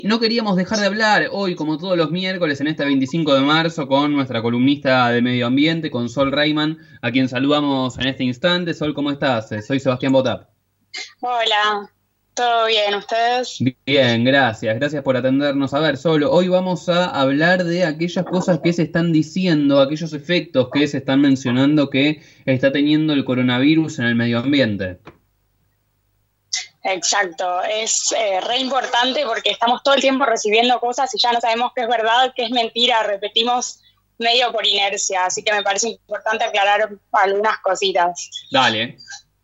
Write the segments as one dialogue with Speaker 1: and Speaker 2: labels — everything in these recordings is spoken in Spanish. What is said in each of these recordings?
Speaker 1: no queríamos dejar de hablar hoy, como todos los miércoles, en este 25 de marzo, con nuestra columnista de medio ambiente, con Sol Reimann, a quien saludamos en este instante. Sol, ¿cómo estás? Soy Sebastián Botap.
Speaker 2: Hola, ¿todo bien? ¿Ustedes?
Speaker 1: Bien, gracias. Gracias por atendernos. A ver, Sol, hoy vamos a hablar de aquellas cosas que se están diciendo, aquellos efectos que se están mencionando que está teniendo el coronavirus en el medio ambiente.
Speaker 2: Exacto, es re importante porque estamos todo el tiempo recibiendo cosas y ya no sabemos qué es verdad, qué es mentira, repetimos medio por inercia, así que me parece importante aclarar algunas cositas.
Speaker 1: Dale.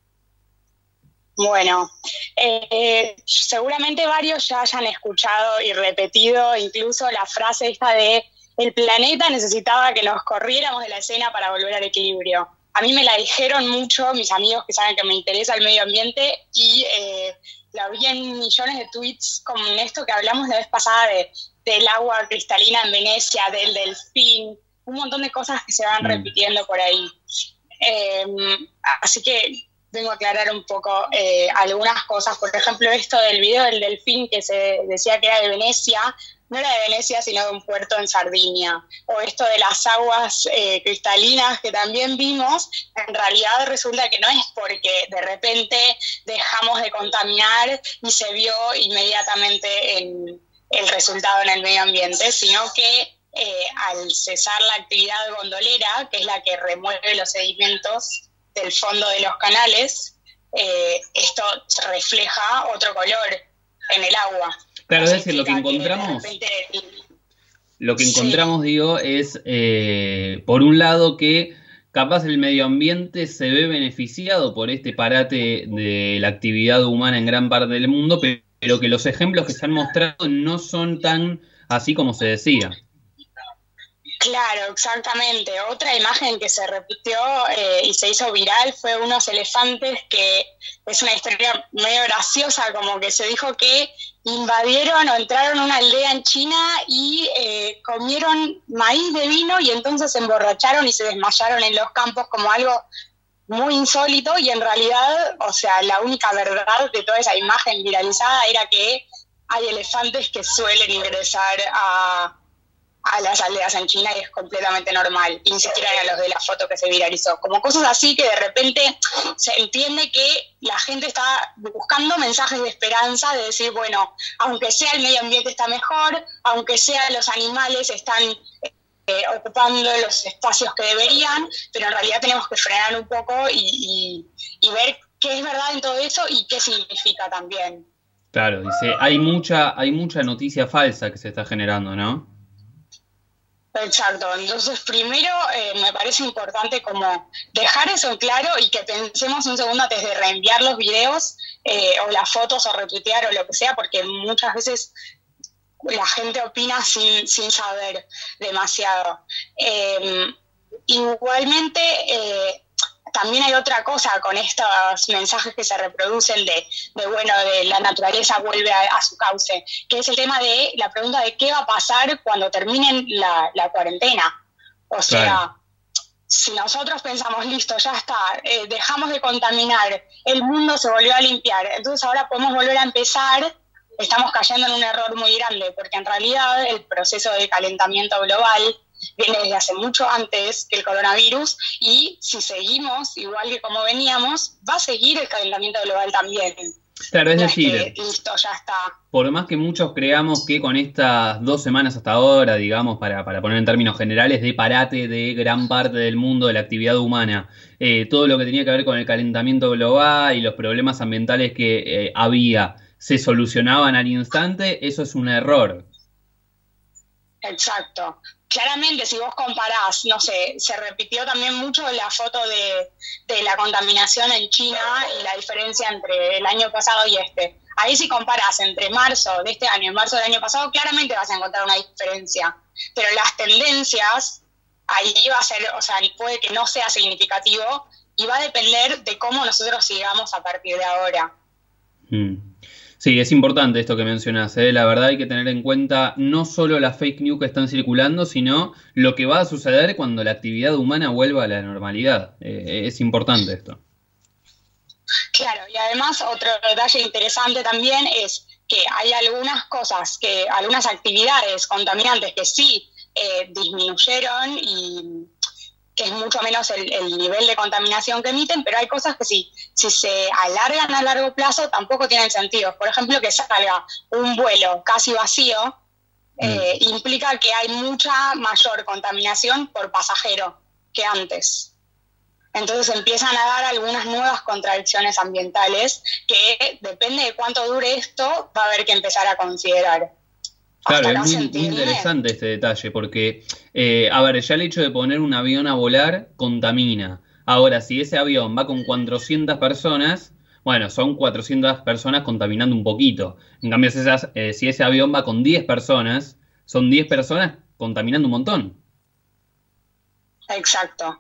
Speaker 2: Bueno, seguramente varios ya hayan escuchado y repetido incluso la frase esta de el planeta necesitaba que nos corriéramos de la escena para volver al equilibrio. A mí me la dijeron mucho mis amigos que saben que me interesa el medio ambiente y la vi en millones de tweets como en esto que hablamos la vez pasada del agua cristalina en Venecia, del delfín, un montón de cosas que se van repitiendo por ahí. Así que vengo a aclarar un poco algunas cosas. Por ejemplo, esto del video del delfín que se decía que era de Venecia, no era de Venecia, sino de un puerto en Sardinia. O esto de las aguas cristalinas que también vimos, en realidad resulta que no es porque de repente dejamos de contaminar y se vio inmediatamente el resultado en el medio ambiente, sino que al cesar la actividad gondolera, que es la que remueve los sedimentos del fondo de los canales, esto refleja otro color en el agua.
Speaker 1: Claro, es decir, lo que encontramos, digo, es, por un lado, que capaz el medio ambiente se ve beneficiado por este parate de la actividad humana en gran parte del mundo, pero que los ejemplos que se han mostrado no son tan así como se decía.
Speaker 2: Claro, exactamente. Otra imagen que se repitió y se hizo viral fue unos elefantes que es una historia medio graciosa, como que se dijo que invadieron o entraron a una aldea en China y comieron maíz de vino y entonces se emborracharon y se desmayaron en los campos como algo muy insólito y en realidad, o sea, la única verdad de toda esa imagen viralizada era que hay elefantes que suelen ingresar a las aldeas en China y es completamente normal, y ni siquiera eran los de la foto que se viralizó. Como cosas así que de repente se entiende que la gente está buscando mensajes de esperanza, de decir, bueno, aunque sea el medio ambiente está mejor, aunque sea los animales están ocupando los espacios que deberían, pero en realidad tenemos que frenar un poco y ver qué es verdad en todo eso y qué significa también.
Speaker 1: Claro, dice, hay mucha noticia falsa que se está generando, ¿no?
Speaker 2: Exacto, entonces primero me parece importante como dejar eso en claro y que pensemos un segundo antes de reenviar los videos o las fotos o retuitear o lo que sea, porque muchas veces la gente opina sin saber demasiado. Igualmente, también hay otra cosa con estos mensajes que se reproducen de la naturaleza vuelve a su cauce, que es el tema de la pregunta de qué va a pasar cuando terminen la cuarentena. O sea, claro, si nosotros pensamos, listo, ya está, dejamos de contaminar, el mundo se volvió a limpiar, entonces ahora podemos volver a empezar, estamos cayendo en un error muy grande, porque en realidad el proceso de calentamiento global viene desde hace mucho antes que el coronavirus y si seguimos igual que como veníamos, va a seguir el calentamiento global también.
Speaker 1: Claro, es decir,
Speaker 2: listo, ya está.
Speaker 1: Por más que muchos creamos que con estas 2 semanas hasta ahora, digamos, para poner en términos generales, de parate de gran parte del mundo de la actividad humana, todo lo que tenía que ver con el calentamiento global y los problemas ambientales que había, se solucionaban al instante, eso es un error.
Speaker 2: Exacto. Claramente, si vos comparás, no sé, se repitió también mucho la foto de la contaminación en China y la diferencia entre el año pasado y este. Ahí si comparás entre marzo de este año y marzo del año pasado, claramente vas a encontrar una diferencia. Pero las tendencias, ahí va a ser, o sea, puede que no sea significativo y va a depender de cómo nosotros sigamos a partir de ahora.
Speaker 1: Sí, es importante esto que mencionás, ¿eh? La verdad hay que tener en cuenta no solo las fake news que están circulando, sino lo que va a suceder cuando la actividad humana vuelva a la normalidad. Es importante esto.
Speaker 2: Claro, y además otro detalle interesante también es que hay algunas cosas, algunas actividades contaminantes que sí disminuyeron y que es mucho menos el nivel de contaminación que emiten, pero hay cosas que si se alargan a largo plazo tampoco tienen sentido. Por ejemplo, que salga un vuelo casi vacío implica que hay mucha mayor contaminación por pasajero que antes. Entonces empiezan a dar algunas nuevas contradicciones ambientales que, depende de cuánto dure esto, va a haber que empezar a considerar.
Speaker 1: Claro, es muy interesante este detalle, porque, a ver, ya el hecho de poner un avión a volar contamina. Ahora, si ese avión va con 400 personas, bueno, son 400 personas contaminando un poquito. En cambio, si ese avión va con 10 personas, son 10 personas contaminando un montón.
Speaker 2: Exacto.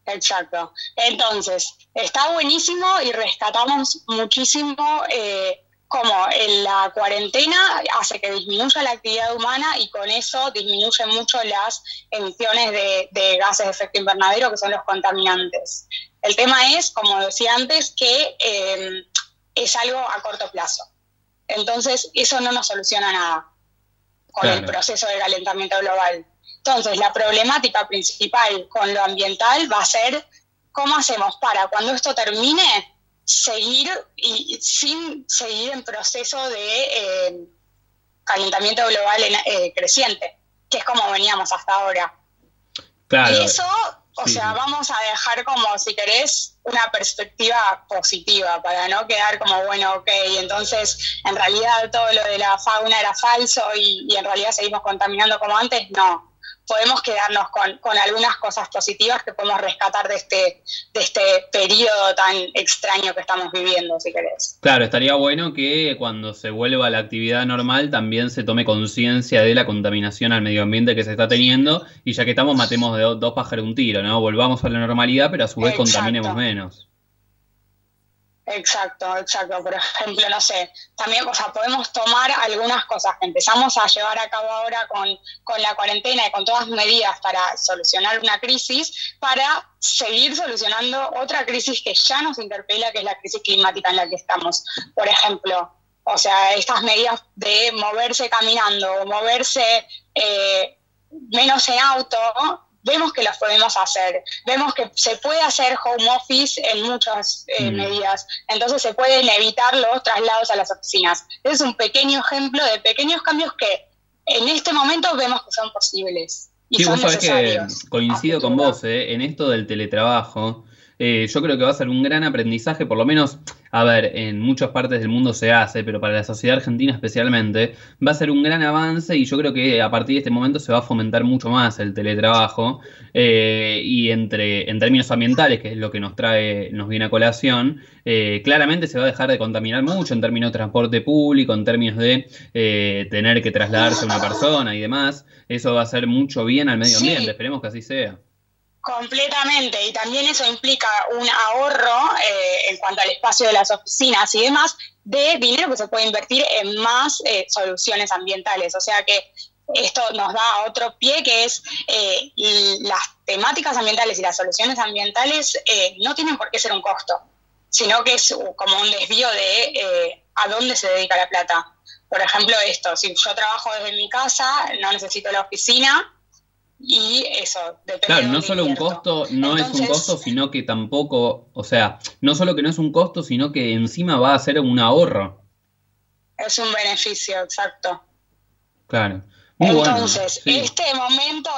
Speaker 2: Entonces, está buenísimo y rescatamos muchísimo como la cuarentena hace que disminuya la actividad humana y con eso disminuyen mucho las emisiones de gases de efecto invernadero, que son los contaminantes. El tema es, como decía antes, que es algo a corto plazo. Entonces, eso no nos soluciona nada con el proceso de calentamiento global. Entonces, la problemática principal con lo ambiental va a ser cómo hacemos para, cuando esto termine, seguir y sin seguir en proceso de calentamiento global creciente, que es como veníamos hasta ahora. Claro. Y eso, vamos a dejar como, si querés, una perspectiva positiva para no quedar como, bueno, ok, entonces en realidad todo lo de la fauna era falso y en realidad seguimos contaminando como antes. No. Podemos quedarnos con algunas cosas positivas que podemos rescatar de este periodo tan extraño que estamos viviendo, si querés.
Speaker 1: Claro, estaría bueno que cuando se vuelva a la actividad normal también se tome conciencia de la contaminación al medio ambiente que se está teniendo y ya que estamos, matemos de dos pájaros un tiro, ¿no? Volvamos a la normalidad, pero a su vez contaminemos menos.
Speaker 2: Exacto. Por ejemplo, no sé, también, podemos tomar algunas cosas que empezamos a llevar a cabo ahora con la cuarentena y con todas medidas para solucionar una crisis, para seguir solucionando otra crisis que ya nos interpela, que es la crisis climática en la que estamos. Por ejemplo, estas medidas de moverse caminando o moverse menos en auto, vemos que las podemos hacer, vemos que se puede hacer home office en muchas medidas, entonces se pueden evitar los traslados a las oficinas. Es un pequeño ejemplo de pequeños cambios que en este momento vemos que son posibles y son necesarios.
Speaker 1: Vos sabés que coincido con vos en esto del teletrabajo. Yo creo que va a ser un gran aprendizaje, por lo menos, a ver, en muchas partes del mundo se hace, pero para la sociedad argentina especialmente, va a ser un gran avance y yo creo que a partir de este momento se va a fomentar mucho más el teletrabajo y en términos ambientales, que es lo que nos viene a colación, claramente se va a dejar de contaminar mucho en términos de transporte público, en términos de tener que trasladarse una persona y demás. Eso va a hacer mucho bien al medio ambiente, esperemos que así sea.
Speaker 2: Completamente, y también eso implica un ahorro en cuanto al espacio de las oficinas y demás, de dinero que se puede invertir en más soluciones ambientales. O sea que esto nos da otro pie, que es las temáticas ambientales y las soluciones ambientales no tienen por qué ser un costo, sino que es como un desvío de a dónde se dedica la plata. Por ejemplo, si yo trabajo desde mi casa, no necesito la oficina. Y eso, depende.
Speaker 1: Claro, no solo un costo, no es un costo, sino que tampoco, no solo que no es un costo, sino que encima va a ser un ahorro.
Speaker 2: Es un beneficio, exacto.
Speaker 1: Claro.
Speaker 2: Muy Entonces, bueno, sí. Este momento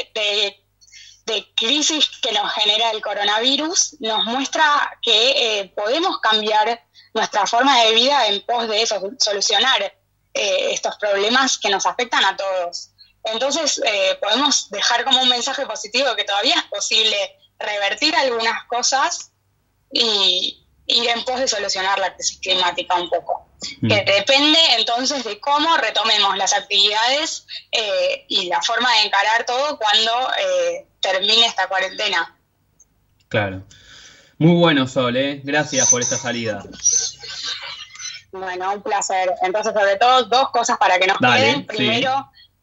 Speaker 2: de crisis que nos genera el coronavirus nos muestra que podemos cambiar nuestra forma de vida en pos de eso, solucionar estos problemas que nos afectan a todos. Entonces, podemos dejar como un mensaje positivo que todavía es posible revertir algunas cosas y ir en pos de solucionar la crisis climática un poco. Que depende entonces de cómo retomemos las actividades y la forma de encarar todo cuando termine esta cuarentena.
Speaker 1: Claro. Muy bueno, Sol, gracias por esta salida.
Speaker 2: Bueno, un placer. Entonces, sobre todo, dos cosas para que nos queden. Primero,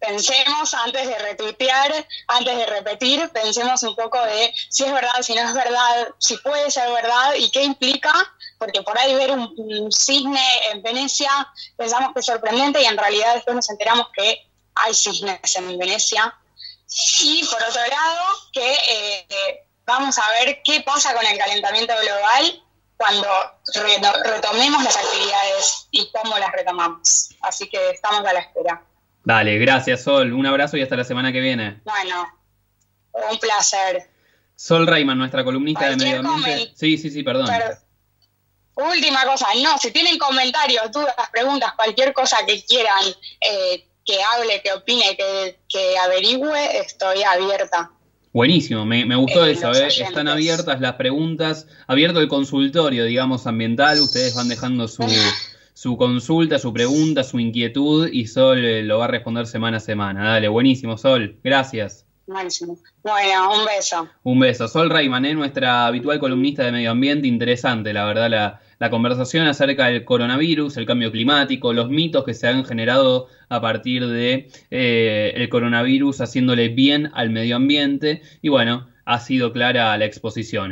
Speaker 2: pensemos antes de retuitear, antes de repetir, pensemos un poco de si es verdad, si no es verdad, si puede ser verdad y qué implica, porque por ahí ver un cisne en Venecia pensamos que es sorprendente y en realidad después nos enteramos que hay cisnes en Venecia. Y por otro lado, que vamos a ver qué pasa con el calentamiento global cuando retomemos las actividades y cómo las retomamos. Así que estamos a la espera.
Speaker 1: Dale, gracias Sol, un abrazo y hasta la semana que viene.
Speaker 2: Bueno, un placer.
Speaker 1: Sol Rayman, nuestra columnista de medio ambiente. Sí, perdón.
Speaker 2: Última cosa, no, si tienen comentarios, dudas, preguntas, cualquier cosa que quieran que hable, que opine, que averigüe, estoy abierta.
Speaker 1: Buenísimo, me gustó eso, están abiertas las preguntas, abierto el consultorio, digamos, ambiental, ustedes van dejando su consulta, su pregunta, su inquietud y Sol lo va a responder semana a semana. Dale, buenísimo, Sol, gracias.
Speaker 2: Buenísimo. Bueno, un beso.
Speaker 1: Un beso. Sol Rayman, nuestra habitual columnista de medio ambiente, interesante, la verdad, la conversación acerca del coronavirus, el cambio climático, los mitos que se han generado a partir de el coronavirus haciéndole bien al medio ambiente y bueno, ha sido clara la exposición.